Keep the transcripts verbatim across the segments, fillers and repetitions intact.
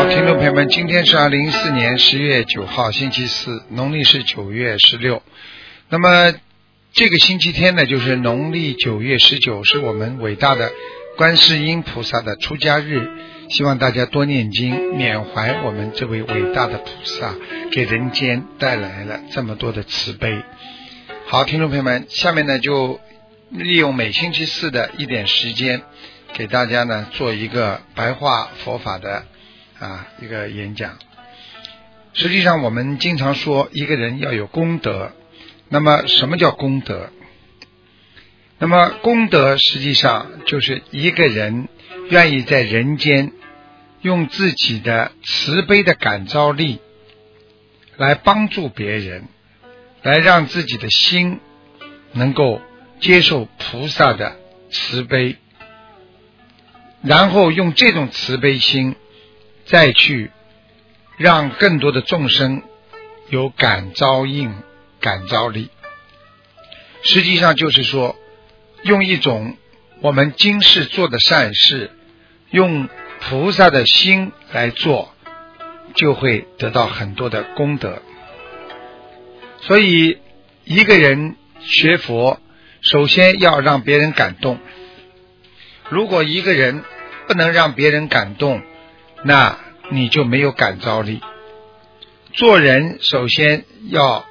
好，听众朋友们，今天是二零一四年十月九号，星期四，农历是九月十六。那么这个星期天呢，就是农历九月十九，是我们伟大的观世音菩萨的出家日。希望大家多念经，缅怀我们这位伟大的菩萨，给人间带来了这么多的慈悲。好，听众朋友们，下面呢就利用每星期四的一点时间，给大家呢做一个白话佛法的啊一个演讲。实际上我们经常说一个人要有功德，那么什么叫功德？那么功德实际上就是一个人愿意在人间用自己的慈悲的感召力来帮助别人，来让自己的心能够接受菩萨的慈悲，然后用这种慈悲心再去让更多的众生有感召应、感召力。实际上就是说，用一种我们今世做的善事，用菩萨的心来做，就会得到很多的功德。所以一个人学佛，首先要让别人感动。如果一个人不能让别人感动，那你就没有感召力。做人首先要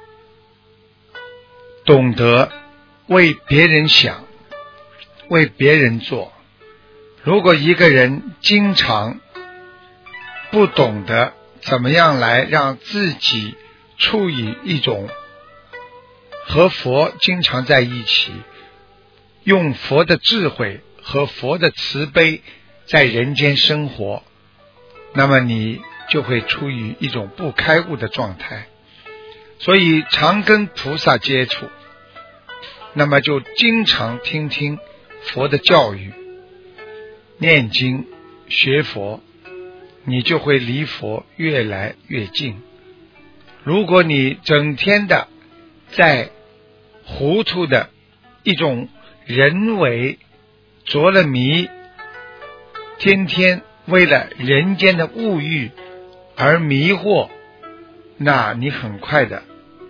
懂得为别人想，为别人做。如果一个人经常不懂得怎么样来让自己处于一种和佛经常在一起，用佛的智慧和佛的慈悲在人间生活，那么你就会处于一种不开悟的状态。所以常跟菩萨接触，那么就经常听听佛的教育，念经学佛，你就会离佛越来越近。如果你整天的在糊涂的一种人为着了迷，天天为了人间的物欲而迷惑，那你很快的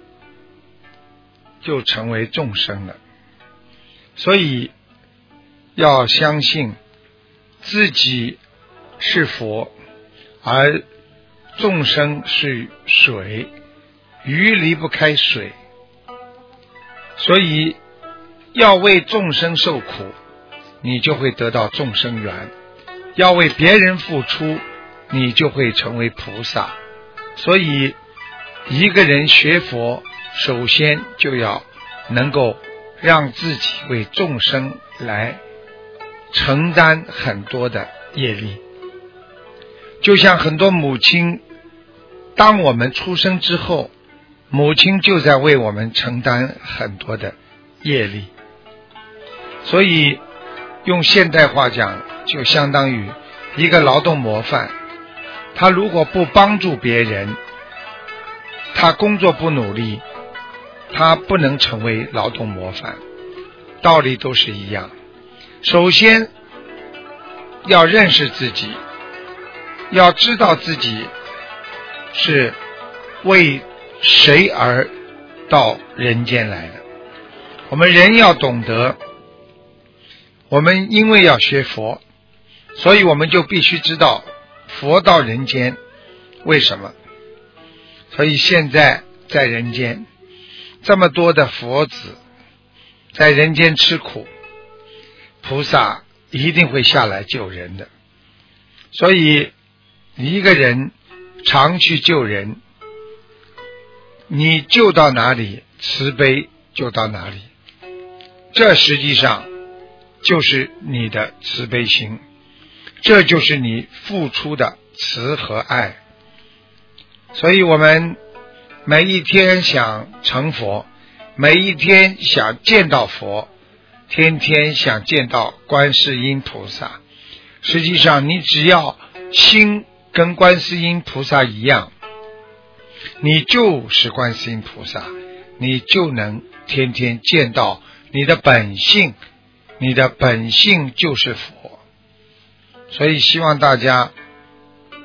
就成为众生了。所以要相信自己是佛，而众生是水，鱼离不开水。所以要为众生受苦，你就会得到众生缘；要为别人付出，你就会成为菩萨。所以一个人学佛，首先就要能够让自己为众生来承担很多的业力。就像很多母亲，当我们出生之后，母亲就在为我们承担很多的业力。所以用现代话讲，就相当于一个劳动模范，他如果不帮助别人，他工作不努力，他不能成为劳动模范。道理都是一样，首先要认识自己，要知道自己是为谁而到人间来的。我们人要懂得，我们因为要学佛，所以我们就必须知道佛到人间为什么。所以现在在人间这么多的佛子在人间吃苦，菩萨一定会下来救人的。所以一个人常去救人，你救到哪里，慈悲就到哪里。这实际上就是你的慈悲心，这就是你付出的慈和爱。所以我们每一天想成佛，每一天想见到佛，天天想见到观世音菩萨。实际上你只要心跟观世音菩萨一样，你就是观世音菩萨，你就能天天见到你的本性，你的本性就是佛。所以希望大家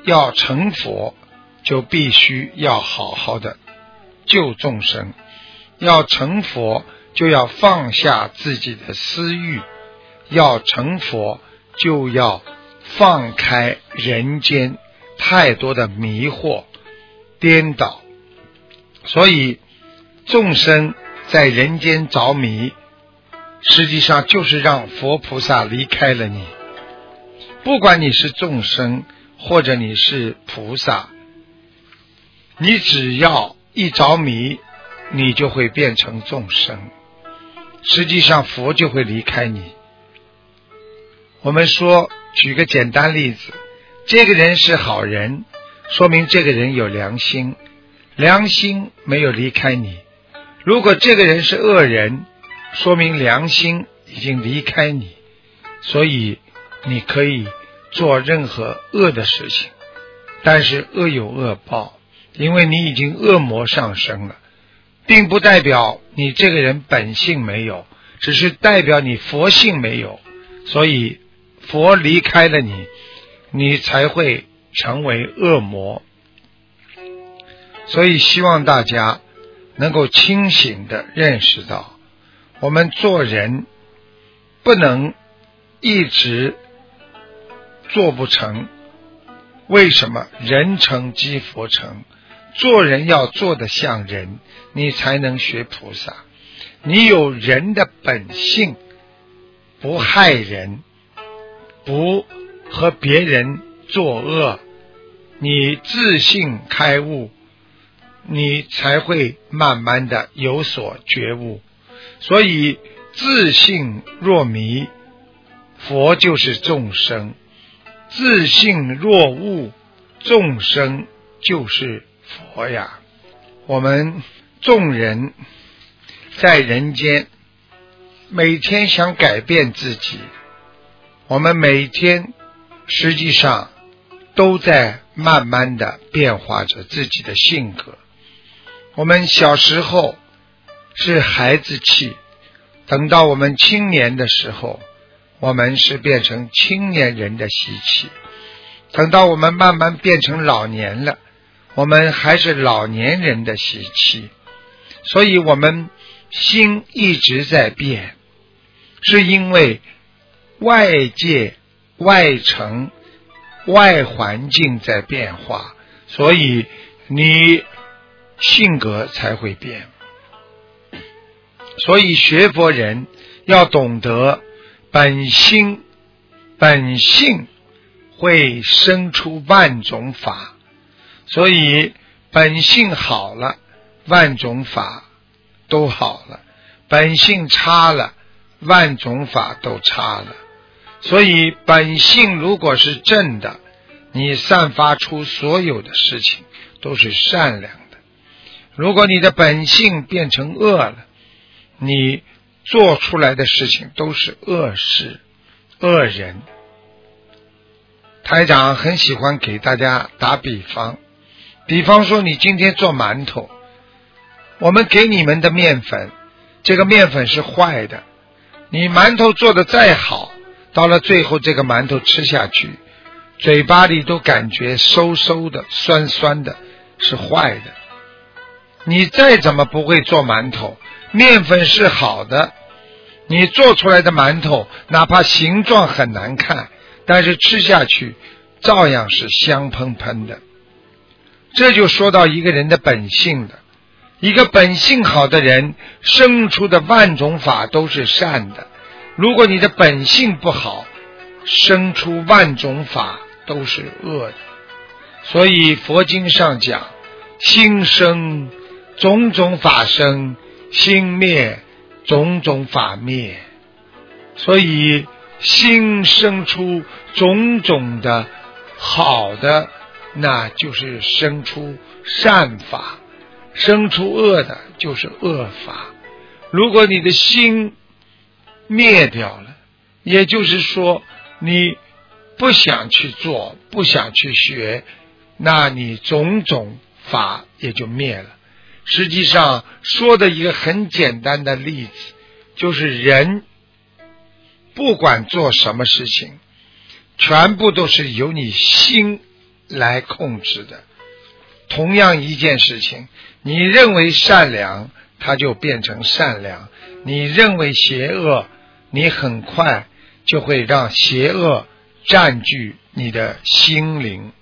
要成佛，就必须要好好的救众生，要成佛就要放下自己的私欲，要成佛就要放开人间太多的迷惑颠倒。所以众生在人间着迷，实际上就是让佛菩萨离开了你。不管你是众生或者你是菩萨，你只要一着迷，你就会变成众生，实际上佛就会离开你。我们说，举个简单例子，这个人是好人，说明这个人有良心，良心没有离开你。如果这个人是恶人，说明良心已经离开你，所以你可以做任何恶的事情，但是恶有恶报，因为你已经恶魔上升了，并不代表你这个人本性没有，只是代表你佛性没有，所以佛离开了你，你才会成为恶魔。所以希望大家能够清醒地认识到，我们做人不能一直做不成。为什么？人成即佛成，做人要做得像人，你才能学菩萨。你有人的本性，不害人，不和别人作恶，你自性开悟，你才会慢慢的有所觉悟。所以自性若迷，佛就是众生；自性若悟，众生就是佛呀。我们众人在人间，每天想改变自己，我们每天实际上都在慢慢的变化着自己的性格。我们小时候是孩子气，等到我们青年的时候，我们是变成青年人的习气，等到我们慢慢变成老年了，我们还是老年人的习气。所以我们心一直在变，是因为外界外层外环境在变化，所以你性格才会变。所以学佛人要懂得本心本性会生出万种法，所以本性好了，万种法都好了；本性差了，万种法都差了。所以本性如果是正的，你散发出所有的事情都是善良的；如果你的本性变成恶了，你做出来的事情都是恶事恶人。台长很喜欢给大家打比方，比方说你今天做馒头，我们给你们的面粉，这个面粉是坏的，你馒头做得再好，到了最后这个馒头吃下去，嘴巴里都感觉馊馊的酸酸的，是坏的。你再怎么不会做馒头，面粉是好的，你做出来的馒头哪怕形状很难看，但是吃下去照样是香喷喷的。这就说到一个人的本性的，一个本性好的人生出的万种法都是善的，如果你的本性不好，生出万种法都是恶的。所以佛经上讲，心生种种法生，心灭种种法灭。所以心生出种种的好的，那就是生出善法；生出恶的就是恶法。如果你的心灭掉了，也就是说你不想去做，不想去学，那你种种法也就灭了。实际上说的一个很简单的例子，就是人不管做什么事情，全部都是由你心来控制的。同样一件事情，你认为善良，它就变成善良；你认为邪恶，你很快就会让邪恶占据你的心灵。